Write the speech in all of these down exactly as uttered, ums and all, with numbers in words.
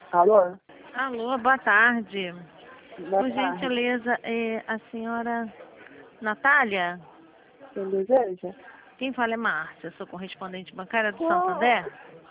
Alô? Alô, boa tarde. Boa Por tarde. gentileza, é a senhora Natália? Quem deseja? Quem fala é Márcia, sou correspondente bancária do Santander.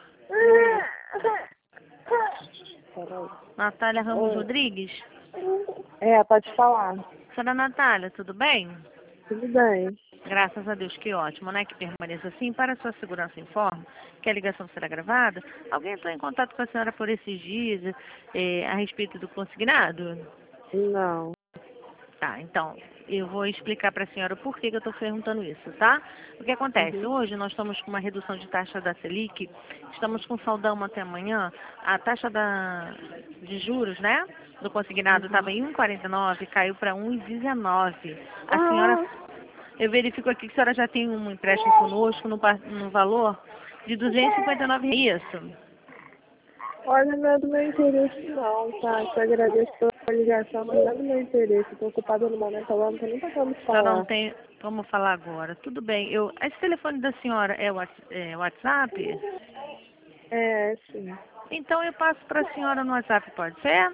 Peraí. Natália Ramos Oi. Rodrigues. É, pode falar. Senhora Natália, tudo bem? Tudo bem. Graças a Deus, que ótimo, né? Que permaneça assim. Para a sua segurança, informo que a ligação será gravada. Alguém entrou em contato com a senhora por esses dias eh, a respeito do consignado? Não. Tá, então, eu vou explicar para a senhora o porquê que eu estou perguntando isso, tá? O que acontece? Uhum. Hoje nós estamos com uma redução de taxa da Selic, estamos com saldão até amanhã, a taxa da, de juros, né, do consignado estava em um vírgula quarenta e nove, caiu para um vírgula dezenove. A senhora, Ah, eu verifico aqui que a senhora já tem um empréstimo conosco no, pa- no valor de duzentos e cinquenta e nove reais, isso? olha, não é do meu interesse não, tá? Te agradeço pela ligação, mas não é do meu interesse. Estou ocupada no momento agora, não tem nem como A senhora não falar. tem como falar agora. Tudo bem, eu, esse telefone da senhora é o Whats- é WhatsApp? É, sim. Então eu passo para a senhora no WhatsApp, pode ser?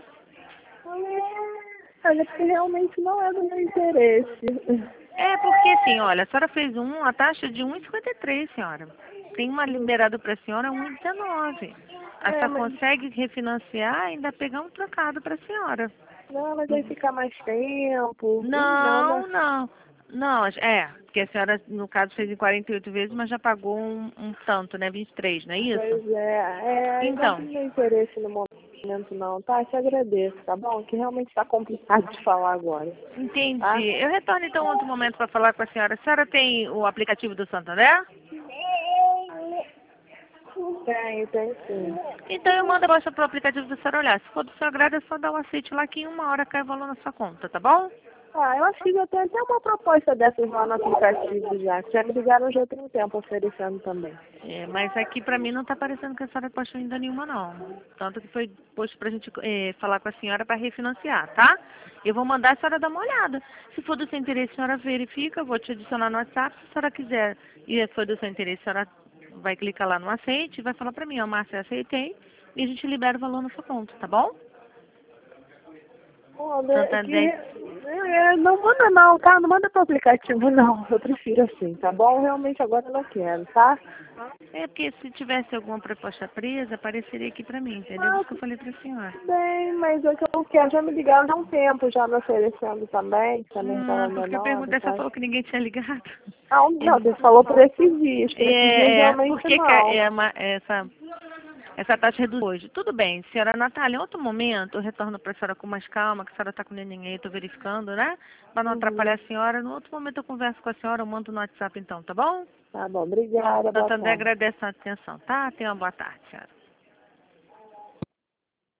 Olha, porque realmente não é do meu interesse. É porque assim, olha, a senhora fez um, a taxa de um vírgula cinquenta e três, senhora. Tem uma liberada para a senhora um vírgula dezenove. A É, senhora mas, consegue refinanciar e ainda pegar um trocado para a senhora. não, mas aí fica mais tempo. Ih, Não, nada. não. Não, é, porque a senhora, no caso, fez em quarenta e oito vezes, mas já pagou um, um tanto, né? vinte e três, não é isso? Pois é, é, aí não Então, tem meu interesse no momento não, tá? Te agradeço, tá bom? Que realmente tá complicado de falar agora, tá? entendi. Eu retorno então outro momento para falar com a senhora. A senhora tem o aplicativo do Santander? Tenho, tenho sim. Então eu mando a baixa pro aplicativo da senhora olhar. Se for do seu agrado, é só dar um aceite lá que em uma hora cai o valor na sua conta, tá bom? Ah, eu acho que já tem até uma proposta dessas lá no aplicativo já, que já me ligaram já tem um tempo oferecendo também. É, mas aqui pra mim não tá parecendo que a senhora postou ainda nenhuma não. Tanto que foi posto pra gente é, falar com a senhora para refinanciar, tá? Eu vou mandar a senhora dar uma olhada. Se for do seu interesse, a senhora verifica, eu vou te adicionar no WhatsApp. Se a senhora quiser e for do seu interesse, a senhora vai clicar lá no aceite e vai falar pra mim, ó, Márcia, aceitei, e a gente libera o valor na sua conta, tá bom? Olha, é que Santander. é, não manda não, tá? Não manda pro aplicativo não, eu prefiro assim, tá bom? Realmente agora eu não quero, tá? É porque se tivesse alguma proposta presa, apareceria aqui pra mim, entendeu? Por Ah, isso que eu falei pra senhora. bem, mas é que eu não quero, já me ligaram há um tempo já me oferecendo também, que também estava Hum, porque eu menor, perguntei, só tá? falou que ninguém tinha ligado. Não, não, você falou por esses dias, por esses dias É, é realmente porque que não. é uma, essa, essa taxa reduz hoje. Tudo bem, senhora Natália, em outro momento eu retorno para a senhora com mais calma, que a senhora está com o neném aí, estou verificando, né? Para não Uhum. atrapalhar a senhora. No outro momento eu converso com a senhora, eu mando no WhatsApp então, tá bom? Tá bom, obrigada, boa Santander tarde. agradece a atenção, tá? Tenha uma boa tarde, senhora.